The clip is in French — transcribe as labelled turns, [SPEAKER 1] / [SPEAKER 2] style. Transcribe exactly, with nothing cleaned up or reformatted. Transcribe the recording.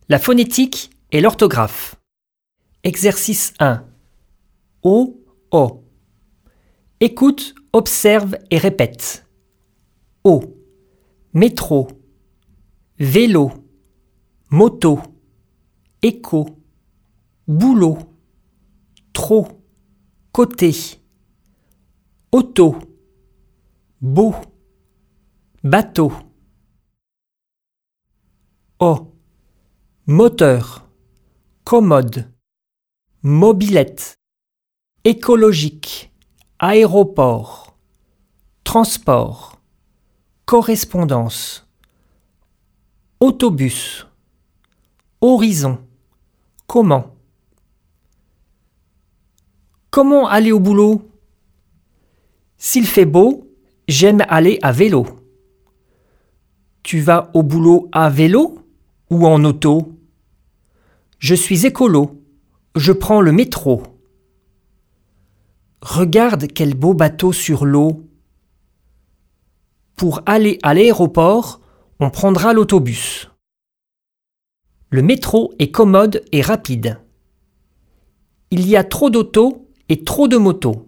[SPEAKER 1] La phonétique et l'orthographe. Exercice un. O, O. Écoute, observe et répète. O. Métro. Vélo. Moto. Écho. Boulot. Trop. Côté. Auto. Beau. Bateau. O. Moteur. Commode. Mobilette. Écologique. Aéroport. Transport. Correspondance. Autobus. Horizon. Comment. Comment aller au boulot? S'il fait beau, j'aime aller à vélo. Tu vas au boulot à vélo ou en auto? Je suis écolo. Je prends le métro. Regarde quel beau bateau sur l'eau. Pour aller à l'aéroport, on prendra l'autobus. Le métro est commode et rapide. Il y a trop d'autos et trop de motos.